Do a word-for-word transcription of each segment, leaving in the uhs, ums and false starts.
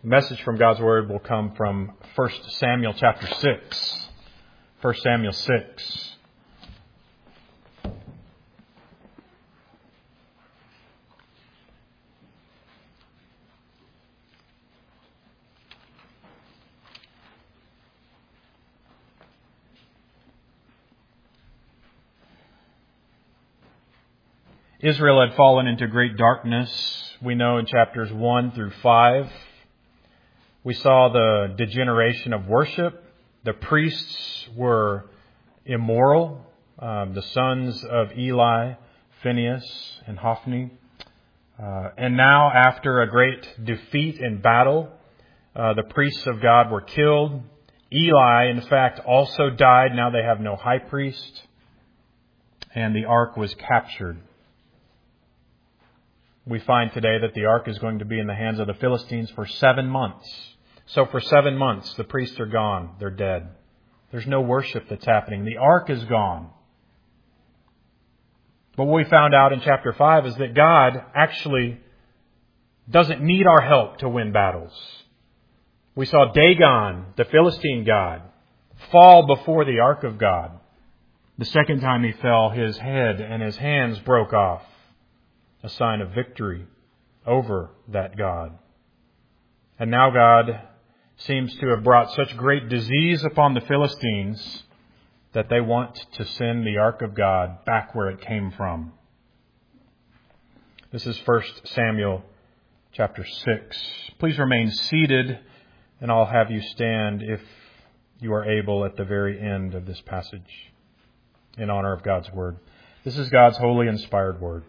The message from God's Word will come from First Samuel chapter six. First Samuel six. Israel had fallen into great darkness, we know in chapters one through five. We saw the degeneration of worship. The priests were immoral. Um, the sons of Eli, Phinehas, and Hophni. Uh, and now, after a great defeat in battle, uh, the priests of God were killed. Eli, in fact, also died. Now they have no high priest. And the ark was captured. We find today that the ark is going to be in the hands of the Philistines for seven months. So for seven months, the priests are gone. They're dead. There's no worship that's happening. The ark is gone. But what we found out in chapter five is that God actually doesn't need our help to win battles. We saw Dagon, the Philistine god, fall before the ark of God. The second time he fell, his head and his hands broke off. A sign of victory over that God. And now God seems to have brought such great disease upon the Philistines that they want to send the ark of God back where it came from. This is First Samuel chapter six. Please remain seated, and I'll have you stand if you are able at the very end of this passage in honor of God's Word. This is God's holy, inspired Word.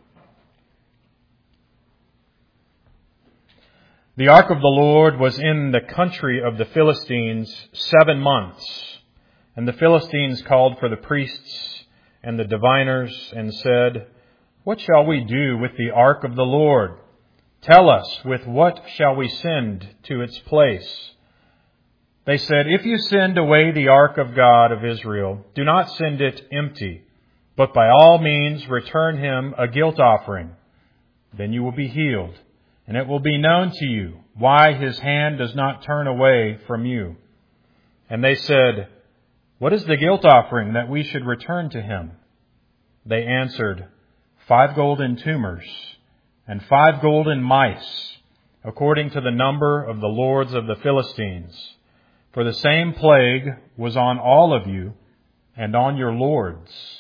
The ark of the Lord was in the country of the Philistines seven months. And the Philistines called for the priests and the diviners and said, "What shall we do with the ark of the Lord? Tell us, with what shall we send to its place?" They said, "If you send away the ark of God of Israel, do not send it empty, but by all means return him a guilt offering. Then you will be healed. And it will be known to you why his hand does not turn away from you." And they said, "What is the guilt offering that we should return to him?" They answered, "Five golden tumors and five golden mice, according to the number of the lords of the Philistines. For the same plague was on all of you and on your lords.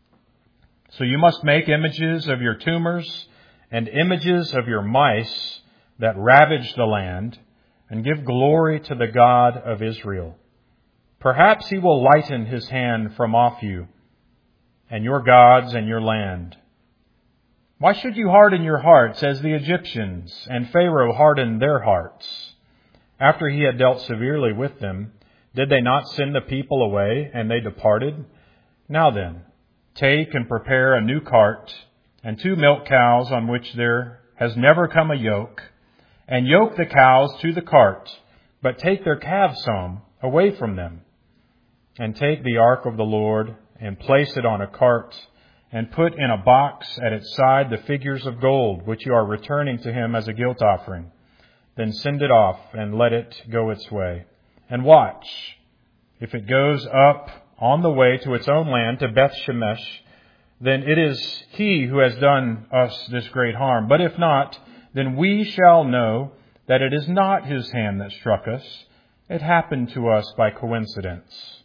So you must make images of your tumors and images of your mice that ravage the land, and give glory to the God of Israel. Perhaps he will lighten his hand from off you, and your gods and your land. Why should you harden your hearts as the Egyptians, and Pharaoh hardened their hearts? After he had dealt severely with them, did they not send the people away, and they departed? Now then, take and prepare a new cart, and two milk cows on which there has never come a yoke, and yoke the cows to the cart, but take their calves home away from them. And take the ark of the Lord, and place it on a cart, and put in a box at its side the figures of gold, which you are returning to him as a guilt offering. Then send it off, and let it go its way. And watch, if it goes up on the way to its own land, to Beth Shemesh, then it is he who has done us this great harm. But if not, then we shall know that it is not his hand that struck us. It happened to us by coincidence."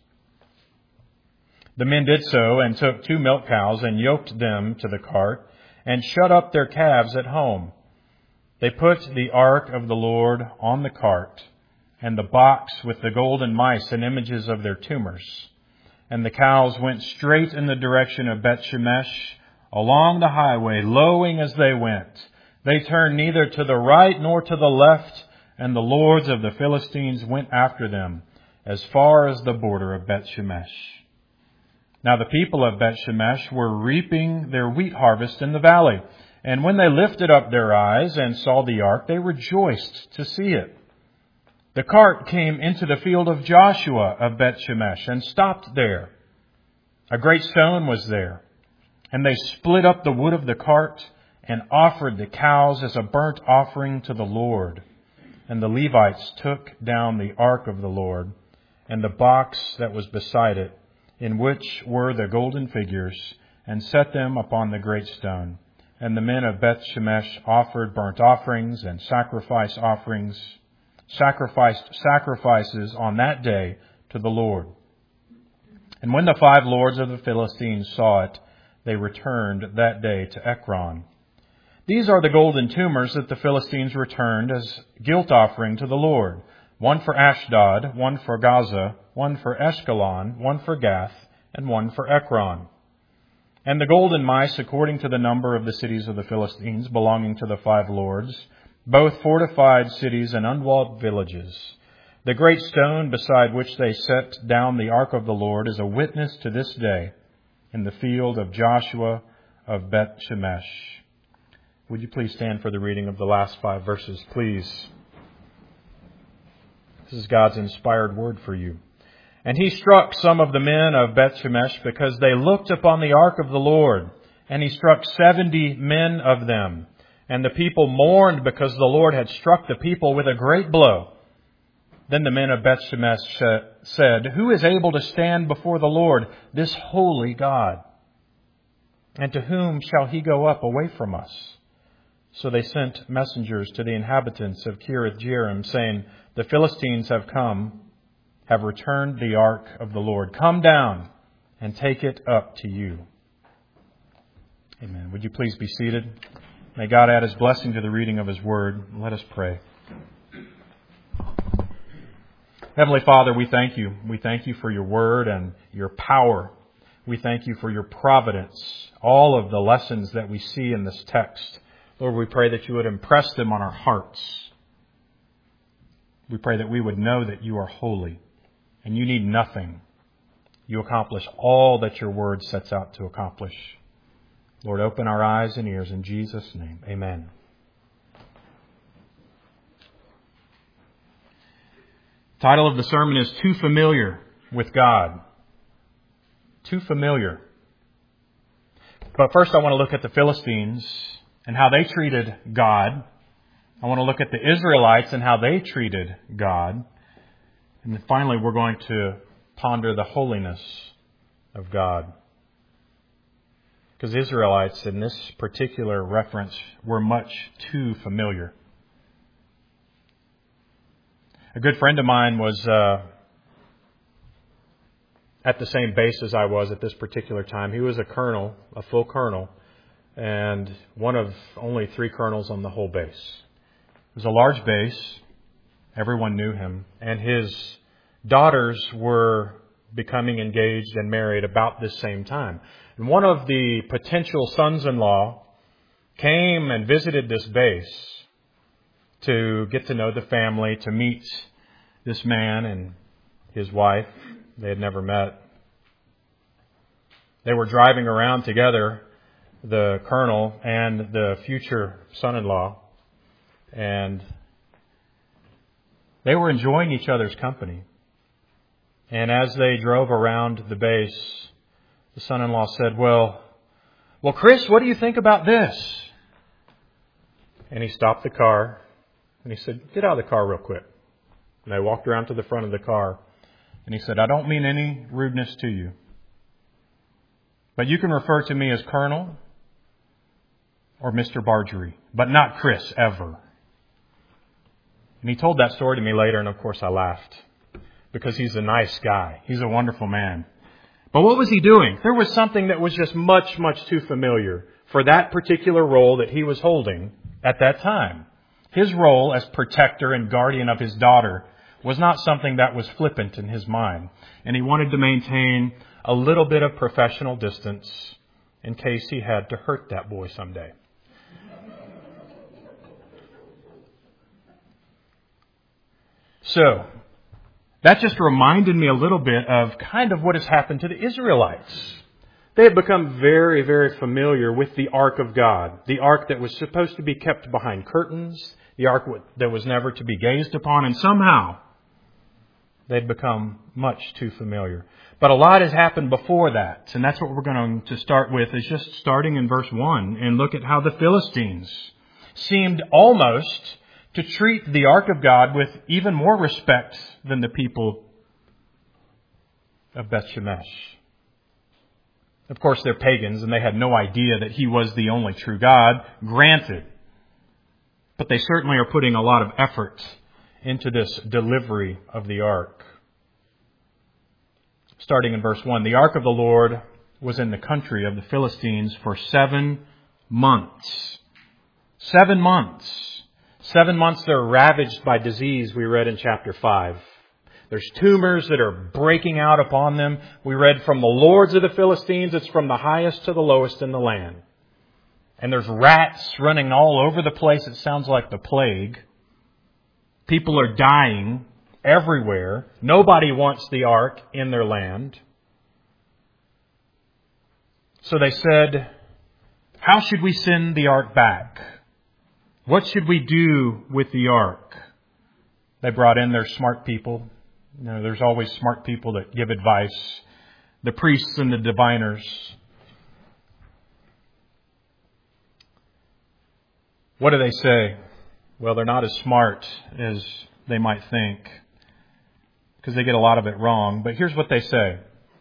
The men did so, and took two milk cows, and yoked them to the cart, and shut up their calves at home. They put the ark of the Lord on the cart, and the box with the golden mice and images of their tumors. And the cows went straight in the direction of Beth Shemesh along the highway, lowing as they went. They turned neither to the right nor to the left, and the lords of the Philistines went after them as far as the border of Beth Shemesh. Now the people of Beth Shemesh were reaping their wheat harvest in the valley. And when they lifted up their eyes and saw the ark, they rejoiced to see it. The cart came into the field of Joshua of Beth Shemesh and stopped there. A great stone was there, and they split up the wood of the cart and offered the cows as a burnt offering to the Lord. And the Levites took down the ark of the Lord, and the box that was beside it, in which were the golden figures, and set them upon the great stone. And the men of Beth Shemesh offered burnt offerings and sacrifice offerings, sacrificed sacrifices on that day to the Lord. And when the five lords of the Philistines saw it, they returned that day to Ekron. These are the golden tumors that the Philistines returned as guilt offering to the Lord. One for Ashdod, one for Gaza, one for Ashkelon, one for Gath, and one for Ekron. And the golden mice, according to the number of the cities of the Philistines, belonging to the five lords, both fortified cities and unwalled villages. The great stone beside which they set down the ark of the Lord is a witness to this day in the field of Joshua of Beth Shemesh. Would you please stand for the reading of the last five verses, please? This is God's inspired word for you. And he struck some of the men of Beth Shemesh because they looked upon the ark of the Lord. And he struck seventy men of them. And the people mourned because the Lord had struck the people with a great blow. Then the men of Beth Shemesh said, "Who is able to stand before the Lord, this holy God? And to whom shall he go up away from us?" So they sent messengers to the inhabitants of Kiriath Jearim, saying, "The Philistines have come, have returned the ark of the Lord. Come down and take it up to you." Amen. Would you please be seated? May God add His blessing to the reading of His word. Let us pray. Heavenly Father, we thank you. We thank you for your word and your power. We thank you for your providence, all of the lessons that we see in this text. Lord, we pray that you would impress them on our hearts. We pray that we would know that you are holy and you need nothing. You accomplish all that your word sets out to accomplish. Lord, open our eyes and ears in Jesus' name. Amen. The title of the sermon is Too Familiar with God. Too familiar. But first I want to look at the Philistines and how they treated God. I want to look at the Israelites and how they treated God. And then finally we're going to ponder the holiness of God. Because Israelites in this particular reference were much too familiar. A good friend of mine was uh, at the same base as I was at this particular time. He was a colonel, a full colonel, and one of only three colonels on the whole base. It was a large base. Everyone knew him. And his daughters were becoming engaged and married about this same time. And one of the potential sons-in-law came and visited this base to get to know the family, to meet this man and his wife. They had never met. They were driving around together, the colonel and the future son-in-law, and they were enjoying each other's company. And as they drove around the base, the son-in-law said, well, well, Chris, what do you think about this? And he stopped the car and he said, get out of the car real quick. And they walked around to the front of the car and he said, I don't mean any rudeness to you, but you can refer to me as Colonel or Mister Bargery, but not Chris ever. And he told that story to me later, and of course I laughed because he's a nice guy. He's a wonderful man. But what was he doing? There was something that was just much, much too familiar for that particular role that he was holding at that time. His role as protector and guardian of his daughter was not something that was flippant in his mind. And he wanted to maintain a little bit of professional distance in case he had to hurt that boy someday. So, that just reminded me a little bit of kind of what has happened to the Israelites. They had become very, very familiar with the ark of God. The ark that was supposed to be kept behind curtains. The ark that was never to be gazed upon. And somehow, they'd become much too familiar. But a lot has happened before that. And that's what we're going to start with, is just starting in verse one and look at how the Philistines seemed almost to treat the Ark of God with even more respect than the people of Beth Shemesh. Of course, they're pagans and they had no idea that He was the only true God, granted. But they certainly are putting a lot of effort into this delivery of the Ark. Starting in verse one, the Ark of the Lord was in the country of the Philistines for seven months. Seven months. Seven months they're ravaged by disease, we read in chapter five. There's tumors that are breaking out upon them. We read from the lords of the Philistines, it's from the highest to the lowest in the land. And there's rats running all over the place. It sounds like the plague. People are dying everywhere. Nobody wants the ark in their land. So they said, how should we send the ark back? What should we do with the ark? They brought in their smart people. You know, there's always smart people that give advice. The priests and the diviners. What do they say? Well, they're not as smart as they might think, because they get a lot of it wrong. But here's what they say.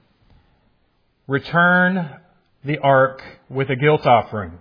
Return the ark with a guilt offering.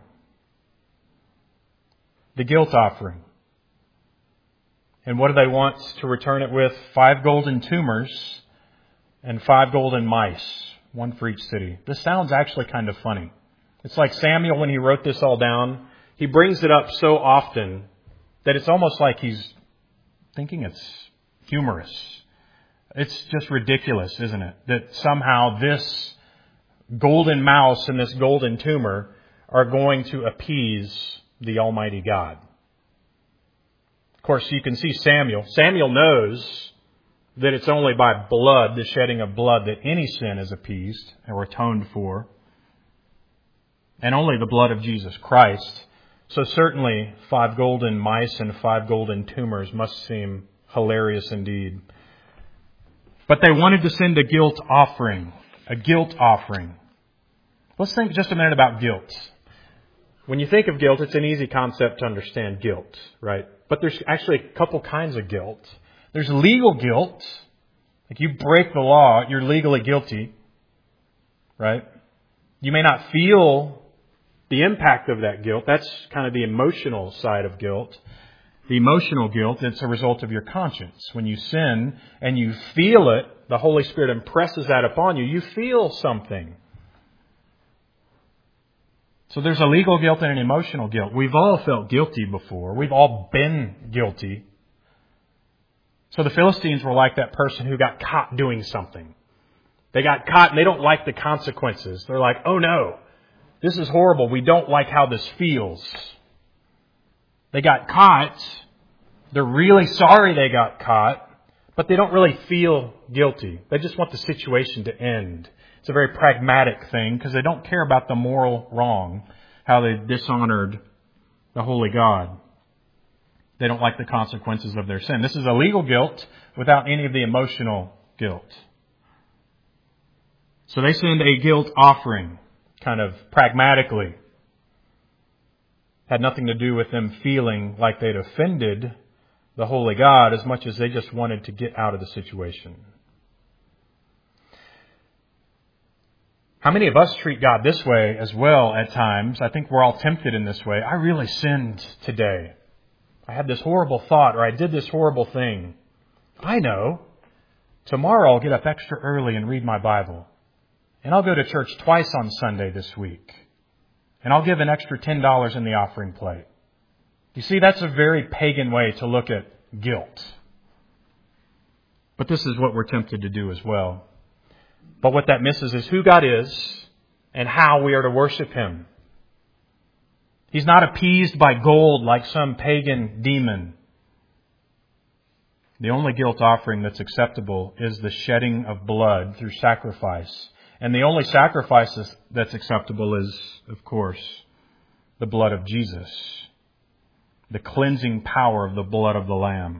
The guilt offering. And what do they want to return it with? Five golden tumors and five golden mice. One for each city. This sounds actually kind of funny. It's like Samuel, when he wrote this all down, he brings it up so often that it's almost like he's thinking it's humorous. It's just ridiculous, isn't it? That somehow this golden mouse and this golden tumor are going to appease the Almighty God. Of course, you can see Samuel. Samuel knows that it's only by blood, the shedding of blood, that any sin is appeased or atoned for. And only the blood of Jesus Christ. So certainly five golden mice and five golden tumors must seem hilarious indeed. But they wanted to send a guilt offering. A guilt offering. Let's think just a minute about guilt. When you think of guilt, it's an easy concept to understand guilt, right? But there's actually a couple kinds of guilt. There's legal guilt. Like you break the law, you're legally guilty, right? You may not feel the impact of that guilt. That's kind of the emotional side of guilt. The emotional guilt, it's a result of your conscience. When you sin and you feel it, the Holy Spirit impresses that upon you. You feel something. So there's a legal guilt and an emotional guilt. We've all felt guilty before. We've all been guilty. So the Philistines were like that person who got caught doing something. They got caught and they don't like the consequences. They're like, oh no, this is horrible. We don't like how this feels. They got caught. They're really sorry they got caught, but they don't really feel guilty. They just want the situation to end. It's a very pragmatic thing because they don't care about the moral wrong, how they dishonored the holy God. They don't like the consequences of their sin. This is a legal guilt without any of the emotional guilt. So they send a guilt offering, kind of pragmatically. Had nothing to do with them feeling like they'd offended the holy God as much as they just wanted to get out of the situation. How many of us treat God this way as well at times? I think we're all tempted in this way. I really sinned today. I had this horrible thought, or I did this horrible thing. I know. Tomorrow I'll get up extra early and read my Bible. And I'll go to church twice on Sunday this week. And I'll give an extra ten dollars in the offering plate. You see, that's a very pagan way to look at guilt. But this is what we're tempted to do as well. But what that misses is who God is and how we are to worship Him. He's not appeased by gold like some pagan demon. The only guilt offering that's acceptable is the shedding of blood through sacrifice. And the only sacrifice that's acceptable is, of course, the blood of Jesus. The cleansing power of the blood of the Lamb.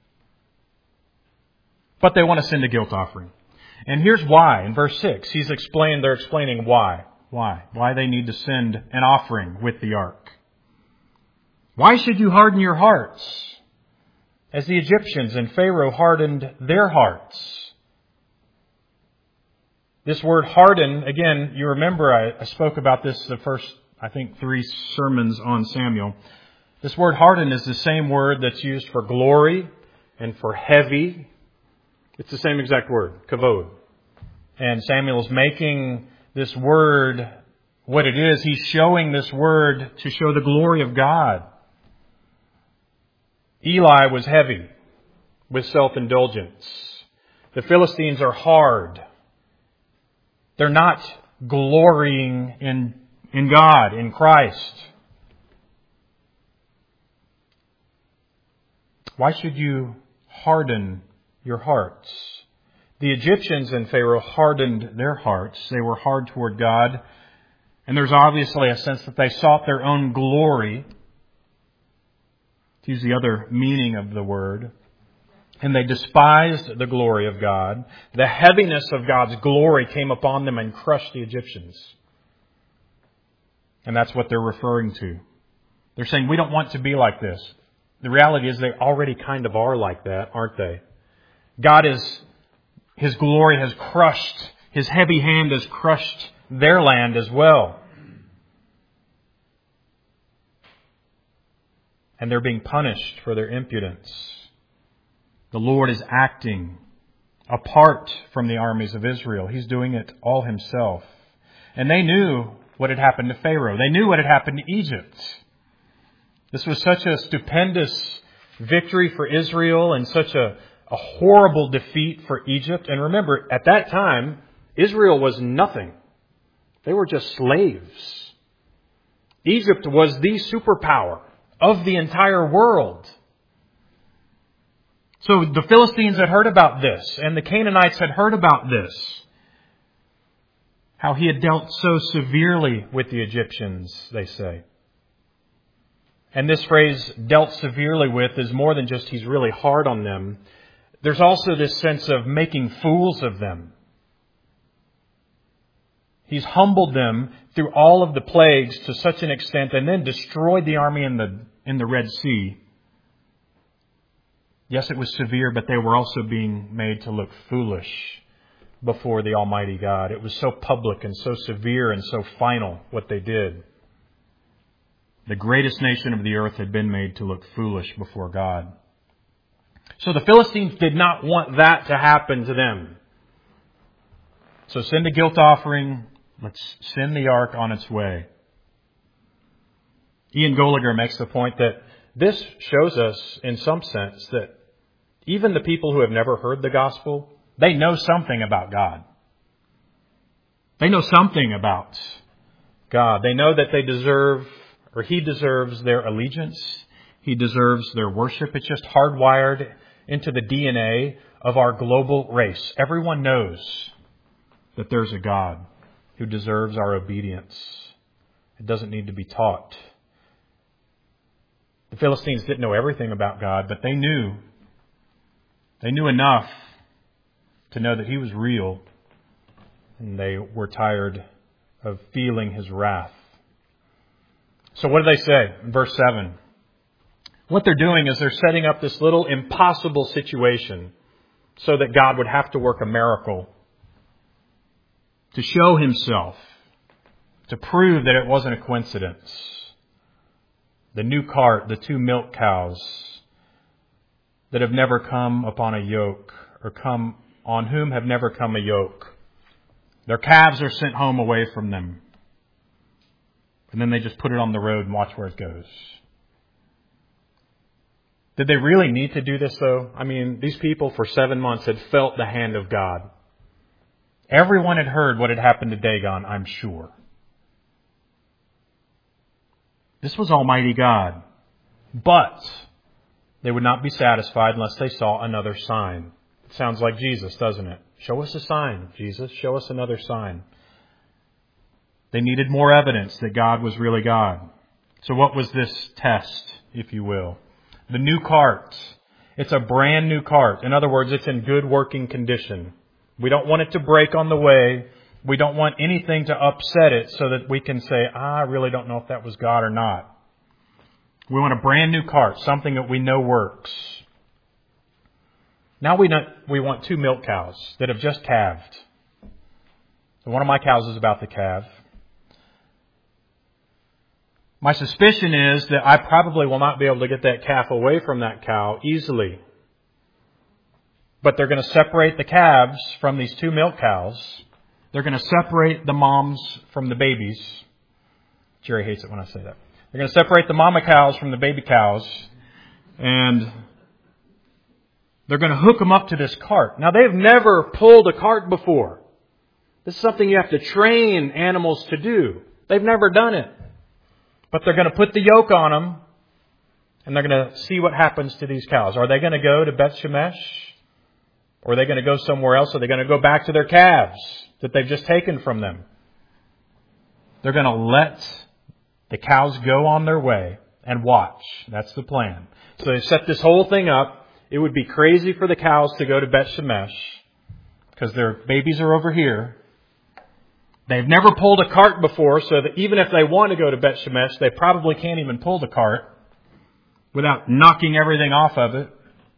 But they want to send a guilt offering. And here's why. In verse six, he's explained, they're explaining why. Why? Why they need to send an offering with the ark. Why should you harden your hearts? as the Egyptians and Pharaoh hardened their hearts. This word harden, again, you remember I, I spoke about this the first, I think, three sermons on Samuel. This word harden is the same word that's used for glory and for heavy. It's the same exact word, kavod. And Samuel's making this word what it is. He's showing this word to show the glory of God. Eli was heavy with self-indulgence. The Philistines are hard. They're not glorying in, in God, in Christ. Why should you harden your hearts? The Egyptians and Pharaoh hardened their hearts. They were hard toward God. And there's obviously a sense that they sought their own glory, to use the other meaning of the word. And they despised the glory of God. The heaviness of God's glory came upon them and crushed the Egyptians. And that's what they're referring to. They're saying, we don't want to be like this. The reality is they already kind of are like that, aren't they? God is, His glory has crushed, His heavy hand has crushed their land as well. And they're being punished for their impudence. The Lord is acting apart from the armies of Israel. He's doing it all Himself. And they knew what had happened to Pharaoh. They knew what had happened to Egypt. This was such a stupendous victory for Israel and such a, a horrible defeat for Egypt. And remember, at that time, Israel was nothing. They were just slaves. Egypt was the superpower of the entire world. So the Philistines had heard about this, and the Canaanites had heard about this. How he had dealt so severely with the Egyptians, they say. And this phrase, dealt severely with, is more than just he's really hard on them. There's also this sense of making fools of them. He's humbled them through all of the plagues to such an extent, and then destroyed the army in the in the Red Sea. Yes, it was severe, but they were also being made to look foolish before the Almighty God. It was so public and so severe and so final what they did. The greatest nation of the earth had been made to look foolish before God. So the Philistines did not want that to happen to them. So send a guilt offering. Let's send the ark on its way. Ian Gallagher makes the point that this shows us, in some sense, that even the people who have never heard the gospel, they know something about God. They know something about God. They know that they deserve, or He deserves their allegiance. He deserves their worship. It's just hardwired into the D N A of our global race. Everyone knows that there's a God who deserves our obedience. It doesn't need to be taught. The Philistines didn't know everything about God, but they knew. They knew enough to know that He was real, and they were tired of feeling His wrath. So what do they say in verse seven? What they're doing is they're setting up this little impossible situation so that God would have to work a miracle to show Himself, to prove that it wasn't a coincidence. The new cart, the two milk cows that have never come upon a yoke, or come on whom have never come a yoke. Their calves are sent home away from them. And then they just put it on the road and watch where it goes. Did they really need to do this, though? I mean, these people for seven months had felt the hand of God. Everyone had heard what had happened to Dagon, I'm sure. This was Almighty God. But they would not be satisfied unless they saw another sign. It sounds like Jesus, doesn't it? Show us a sign, Jesus. Show us another sign. They needed more evidence that God was really God. So what was this test, if you will? The new cart. It's a brand new cart. In other words, it's in good working condition. We don't want it to break on the way. We don't want anything to upset it so that we can say, ah, I really don't know if that was God or not. We want a brand new cart, something that we know works. Now we not, we want two milk cows that have just calved. One of my cows is about to calve. My suspicion is that I probably will not be able to get that calf away from that cow easily. But they're going to separate the calves from these two milk cows. They're going to separate the moms from the babies. Jerry hates it when I say that. They're going to separate the mama cows from the baby cows. And they're going to hook them up to this cart. Now, they've never pulled a cart before. This is something you have to train animals to do. They've never done it. But they're going to put the yoke on them. And they're going to see what happens to these cows. Are they going to go to Beth Shemesh? Or are they going to go somewhere else? Are they going to go back to their calves that they've just taken from them? They're going to let the cows go on their way and watch. That's the plan. So they set this whole thing up. It would be crazy for the cows to go to Beth Shemesh because their babies are over here. They've never pulled a cart before, so that even if they want to go to Beth Shemesh, they probably can't even pull the cart without knocking everything off of it.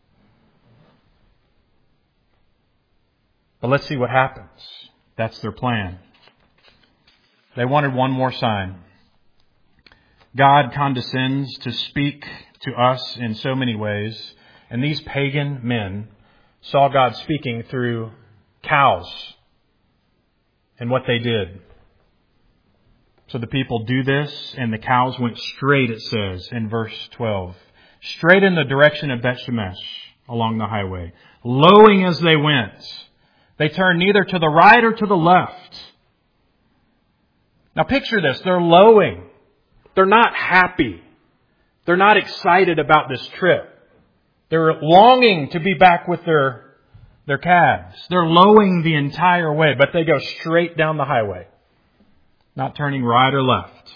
But let's see what happens. That's their plan. They wanted one more sign. God condescends to speak to us in so many ways. And these pagan men saw God speaking through cows and what they did. So the people do this, and the cows went straight, it says in verse twelve. Straight in the direction of Beth Shemesh along the highway. Lowing as they went. They turned neither to the right or to the left. Now picture this. They're lowing. They're not happy. They're not excited about this trip. They're longing to be back with their, their calves. They're lowing the entire way, but they go straight down the highway. Not turning right or left.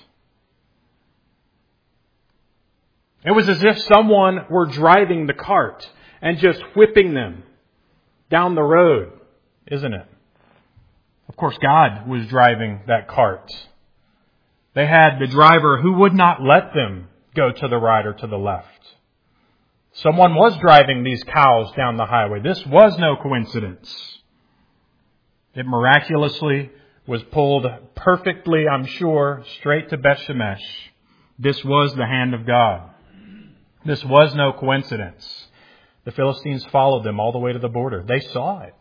It was as if someone were driving the cart and just whipping them down the road. Isn't it? Of course, God was driving that cart. They had the driver who would not let them go to the right or to the left. Someone was driving these cows down the highway. This was no coincidence. It miraculously was pulled perfectly, I'm sure, straight to Beth Shemesh. This was the hand of God. This was no coincidence. The Philistines followed them all the way to the border. They saw it.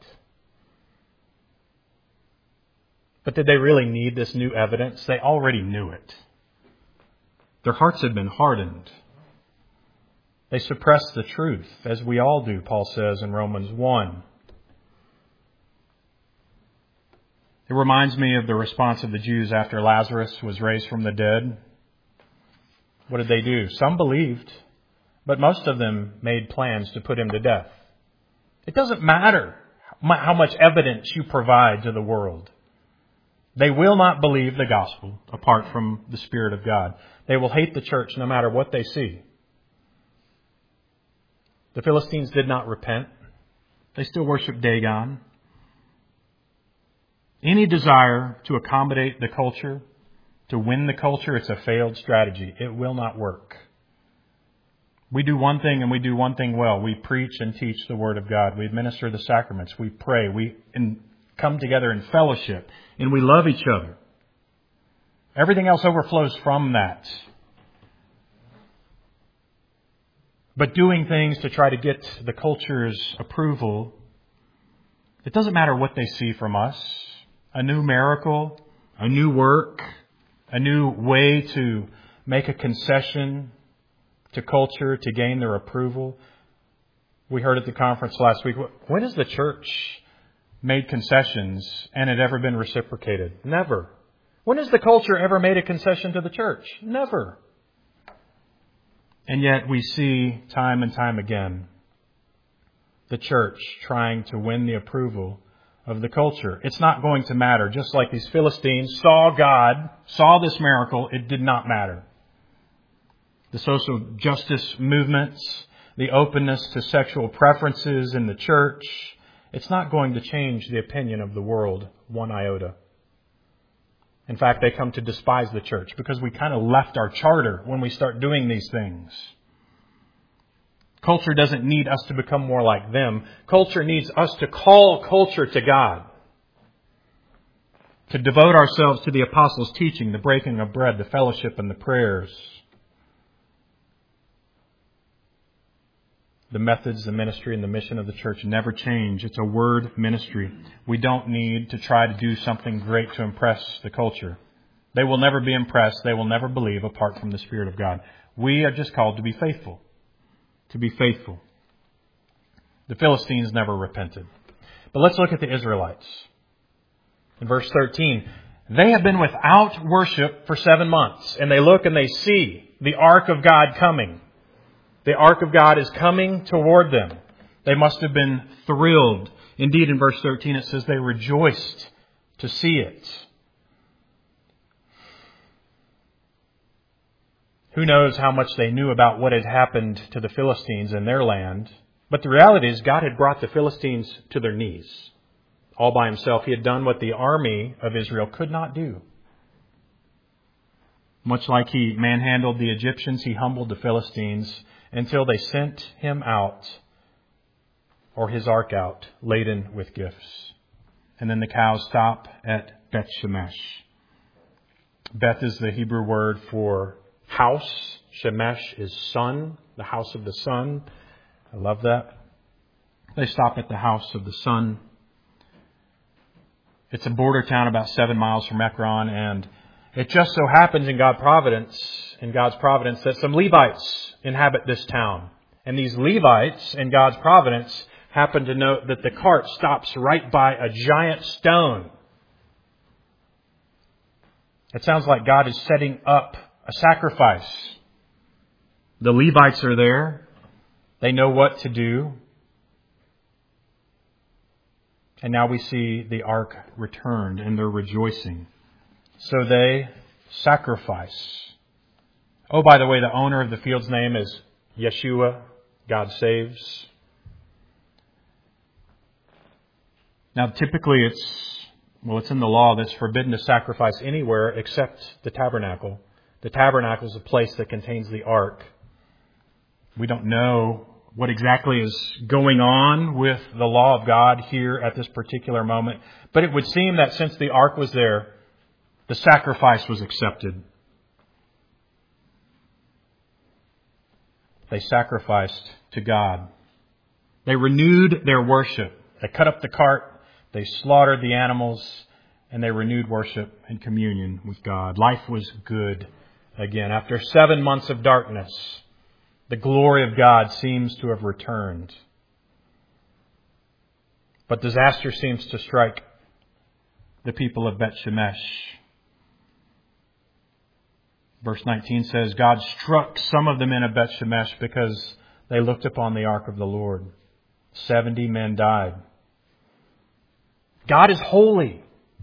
But did they really need this new evidence? They already knew it. Their hearts had been hardened. They suppressed the truth, as we all do, Paul says in Romans one. It reminds me of the response of the Jews after Lazarus was raised from the dead. What did they do? Some believed, but most of them made plans to put him to death. It doesn't matter how much evidence you provide to the world. They will not believe the gospel apart from the Spirit of God. They will hate the church no matter what they see. The Philistines did not repent. They still worship Dagon. Any desire to accommodate the culture, to win the culture, it's a failed strategy. It will not work. We do one thing and we do one thing well. We preach and teach the Word of God. We administer the sacraments. We pray. We in, come together in fellowship. And we love each other. Everything else overflows from that. But doing things to try to get the culture's approval, it doesn't matter what they see from us. A new miracle, a new work, a new way to make a concession to culture to gain their approval. We heard at the conference last week, when has the church made concessions and it ever been reciprocated? Never. When has the culture ever made a concession to the church? Never. And yet we see time and time again the church trying to win the approval of the culture. It's not going to matter. Just like these Philistines saw God, saw this miracle, it did not matter. The social justice movements, the openness to sexual preferences in the church, it's not going to change the opinion of the world one iota. In fact, they come to despise the church because we kind of left our charter when we start doing these things. Culture doesn't need us to become more like them. Culture needs us to call culture to God. To devote ourselves to the apostles' teaching, the breaking of bread, the fellowship, and the prayers. The methods, the ministry, and the mission of the church never change. It's a word ministry. We don't need to try to do something great to impress the culture. They will never be impressed. They will never believe apart from the Spirit of God. We are just called to be faithful. To be faithful. The Philistines never repented. But let's look at the Israelites. In verse thirteen, they have been without worship for seven months. And they look and they see the ark of God coming. The ark of God is coming toward them. They must have been thrilled. Indeed, in verse thirteen it says they rejoiced to see it. Who knows how much they knew about what had happened to the Philistines in their land. But the reality is God had brought the Philistines to their knees. All by himself, he had done what the army of Israel could not do. Much like he manhandled the Egyptians, he humbled the Philistines until they sent him out, or his ark out, laden with gifts. And then the cows stop at Beth Shemesh. Beth is the Hebrew word for house. Shemesh is sun, the house of the sun. I love that. They stop at the house of the sun. It's a border town about seven miles from Ekron, and it just so happens in God's providence, in God's providence, that some Levites inhabit this town. And these Levites, in God's providence, happen to note that the cart stops right by a giant stone. It sounds like God is setting up a sacrifice. The Levites are there. They know what to do. And now we see the ark returned and they're rejoicing. So they sacrifice. Oh, by the way, the owner of the field's name is Yeshua. God saves. Now, typically it's, well, it's in the law that it's forbidden to sacrifice anywhere except the tabernacle. The tabernacle is a place that contains the ark. We don't know what exactly is going on with the law of God here at this particular moment. But it would seem that since the ark was there, the sacrifice was accepted. They sacrificed to God. They renewed their worship. They cut up the cart. They slaughtered the animals. And they renewed worship and communion with God. Life was good again. After seven months of darkness, the glory of God seems to have returned. But disaster seems to strike the people of Beth Shemesh. Verse nineteen says, God struck some of the men of Beth Shemesh because they looked upon the ark of the Lord. Seventy men died. God is holy.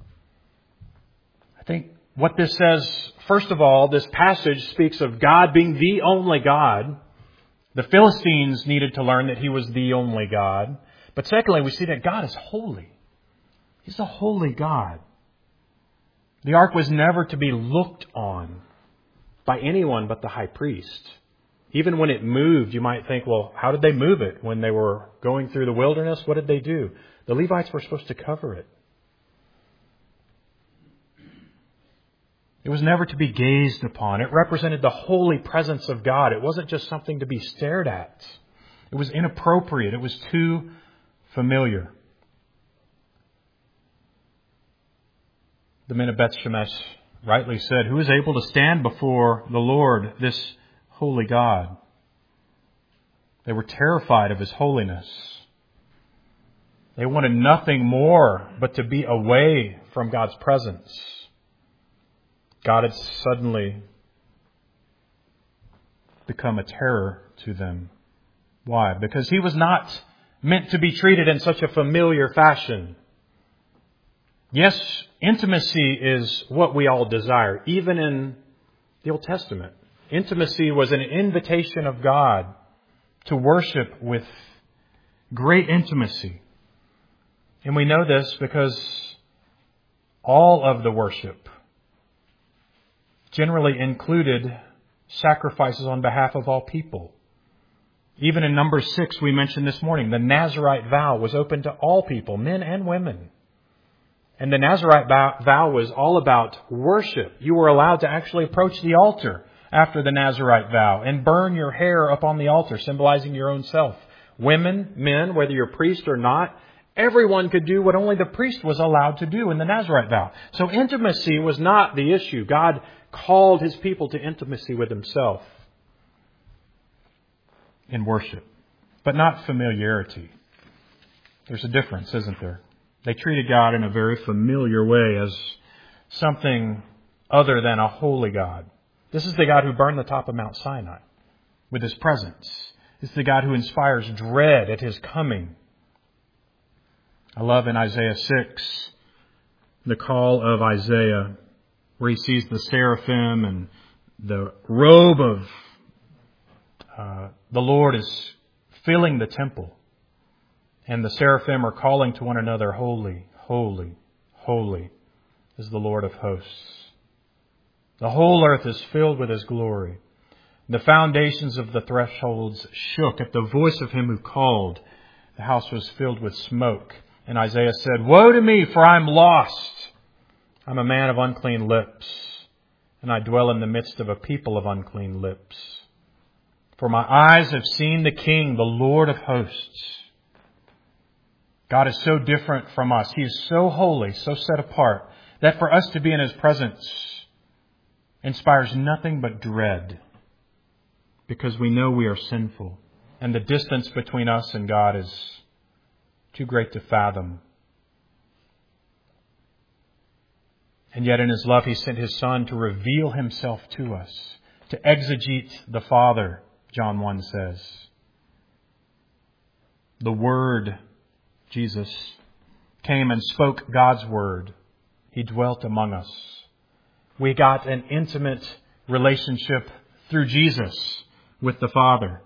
I think what this says, first of all, this passage speaks of God being the only God. The Philistines needed to learn that he was the only God. But secondly, we see that God is holy. He's a holy God. The ark was never to be looked on by anyone but the high priest. Even when it moved, you might think, well, how did they move it? When they were going through the wilderness, what did they do? The Levites were supposed to cover it. It was never to be gazed upon. It represented the holy presence of God. It wasn't just something to be stared at. It was inappropriate. It was too familiar. The men of Beth Shemesh rightly said, who is able to stand before the Lord, this holy God? They were terrified of his holiness. They wanted nothing more but to be away from God's presence. God had suddenly become a terror to them. Why? Because he was not meant to be treated in such a familiar fashion. Yes, intimacy is what we all desire, even in the Old Testament. Intimacy was an invitation of God to worship with great intimacy. And we know this because all of the worship generally included sacrifices on behalf of all people. Even in number six we mentioned this morning, the Nazirite vow was open to all people, men and women. And the Nazirite vow was all about worship. You were allowed to actually approach the altar after the Nazirite vow and burn your hair upon the altar, symbolizing your own self. Women, men, whether you're priest or not, everyone could do what only the priest was allowed to do in the Nazirite vow. So intimacy was not the issue. God called His people to intimacy with Himself in worship, but not familiarity. There's a difference, isn't there? They treated God in a very familiar way as something other than a holy God. This is the God who burned the top of Mount Sinai with His presence. This is the God who inspires dread at His coming. I love in Isaiah six the call of Isaiah where he sees the seraphim and the robe of uh, the Lord is filling the temple. And the seraphim are calling to one another, holy, holy, holy is the Lord of hosts. The whole earth is filled with His glory. The foundations of the thresholds shook at the voice of Him who called. The house was filled with smoke. And Isaiah said, woe to me, for I am lost. I'm a man of unclean lips, and I dwell in the midst of a people of unclean lips. For my eyes have seen the King, the Lord of hosts. God is so different from us. He is so holy, so set apart, that for us to be in His presence inspires nothing but dread, because we know we are sinful, and the distance between us and God is too great to fathom. And yet in His love He sent His Son to reveal Himself to us, to exegete the Father, John one says. The Word, Jesus, came and spoke God's Word. He dwelt among us. We got an intimate relationship through Jesus with the Father.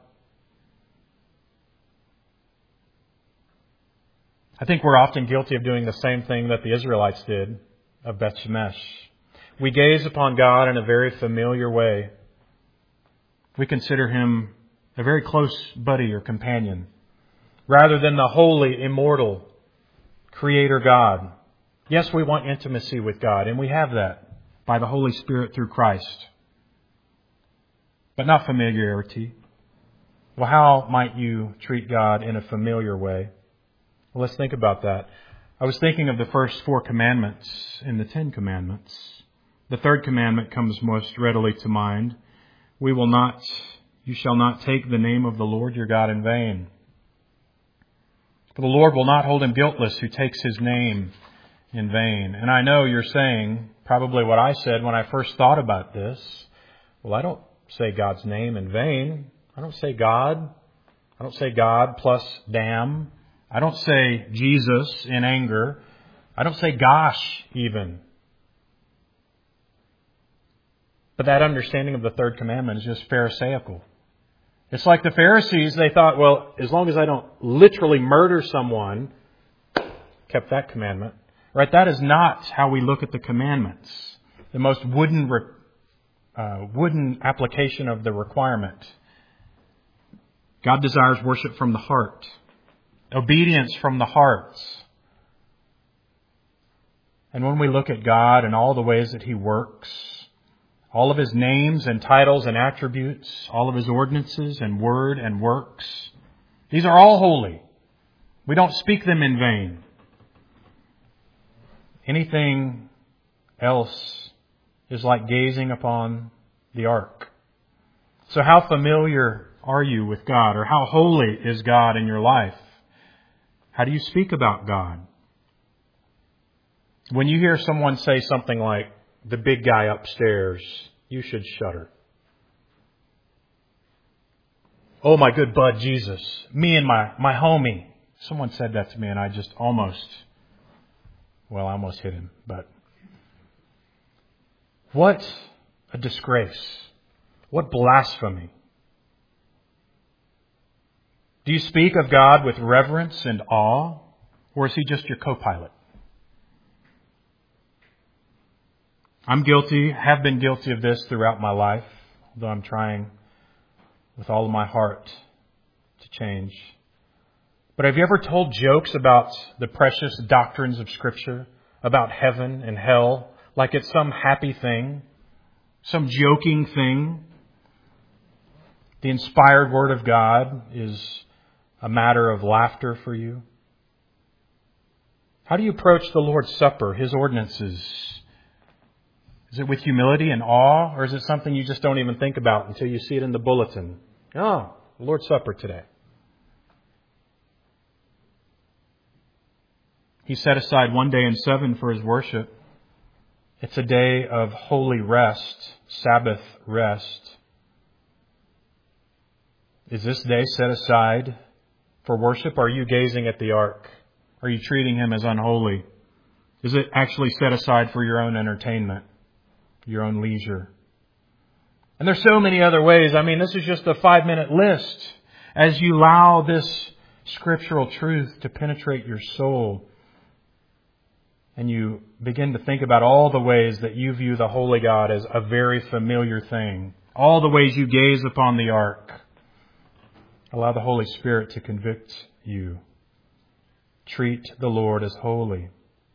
I think we're often guilty of doing the same thing that the Israelites did of Beth Shemesh. We gaze upon God in a very familiar way. We consider Him a very close buddy or companion, rather than the holy, immortal Creator God. Yes, we want intimacy with God, and we have that by the Holy Spirit through Christ. But not familiarity. Well, how might you treat God in a familiar way? Well, let's think about that. I was thinking of the first four commandments in the Ten Commandments. The third commandment comes most readily to mind. We will not, you shall not take the name of the Lord your God in vain. For the Lord will not hold him guiltless who takes His name in vain. And I know you're saying probably what I said when I first thought about this. Well, I don't say God's name in vain. I don't say God. I don't say God plus damn. I don't say Jesus in anger. I don't say gosh even. But that understanding of the third commandment is just Pharisaical. It's like the Pharisees, they thought, well, as long as I don't literally murder someone, kept that commandment. Right? That is not how we look at the commandments. The most wooden, uh, wooden application of the requirement. God desires worship from the heart. Obedience from the heart. And when we look at God and all the ways that He works, all of His names and titles and attributes, all of His ordinances and word and works, these are all holy. We don't speak them in vain. Anything else is like gazing upon the ark. So how familiar are you with God? Or how holy is God in your life? How do you speak about God? When you hear someone say something like, the big guy upstairs, you should shudder. Oh, my good bud Jesus, me and my, my homie. Someone said that to me and I just almost, well, I almost hit him. But what a disgrace. What blasphemy. Do you speak of God with reverence and awe, or is He just your co-pilot? I'm guilty, have been guilty of this throughout my life, though I'm trying with all of my heart to change. But have you ever told jokes about the precious doctrines of Scripture, about heaven and hell, like it's some happy thing, some joking thing? The inspired Word of God is a matter of laughter for you. How do you approach the Lord's Supper, His ordinances? Is it with humility and awe, or is it something you just don't even think about until you see it in the bulletin? Oh, Lord's Supper today. He set aside one day in seven for His worship. It's a day of holy rest, Sabbath rest. Is this day set aside for worship? Are you gazing at the ark? Are you treating Him as unholy? Is it actually set aside for your own entertainment, your own leisure? And there's so many other ways. I mean, this is just a five-minute list. As you allow this scriptural truth to penetrate your soul, and you begin to think about all the ways that you view the holy God as a very familiar thing, all the ways you gaze upon the ark, allow the Holy Spirit to convict you. Treat the Lord as holy.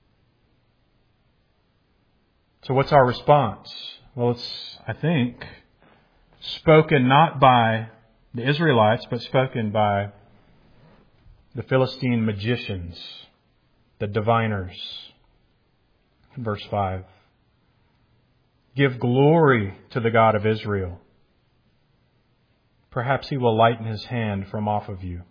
So what's our response? Well, it's, I think, spoken not by the Israelites, but spoken by the Philistine magicians, the diviners. Verse five. Give glory to the God of Israel. Perhaps He will lighten His hand from off of you.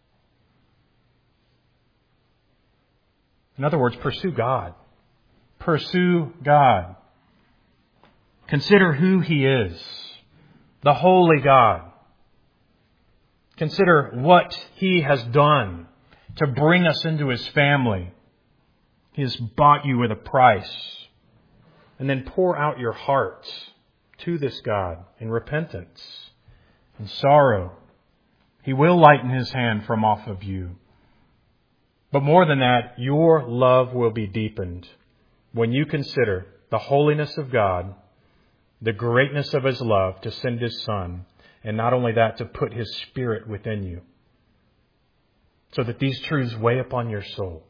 In other words, pursue God. Pursue God. Consider who He is, the holy God. Consider what He has done to bring us into His family. He has bought you with a price. And then pour out your heart to this God in repentance and sorrow. He will lighten His hand from off of you. But more than that, your love will be deepened when you consider the holiness of God, the greatness of His love to send His Son, and not only that, to put His Spirit within you, so that these truths weigh upon your soul.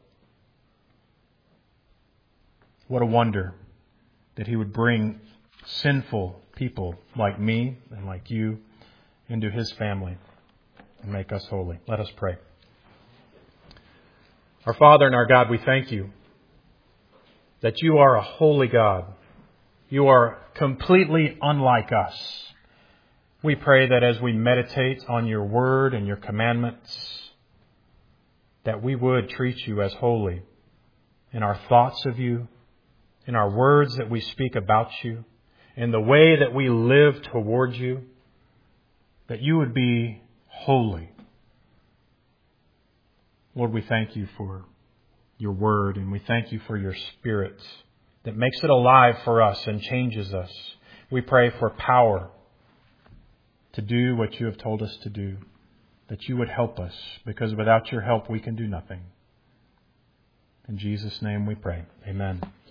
What a wonder that He would bring sinful people like me and like you into His family and make us holy. Let us pray. Our Father and our God, we thank You that You are a holy God. You are completely unlike us. We pray that as we meditate on Your word and Your commandments, that we would treat You as holy in our thoughts of You, in our words that we speak about You, in the way that we live towards You, that You would be holy. Lord, we thank You for Your word, and we thank You for Your Spirit that makes it alive for us and changes us. We pray for power to do what You have told us to do, that You would help us, because without Your help we can do nothing. In Jesus' name we pray. Amen.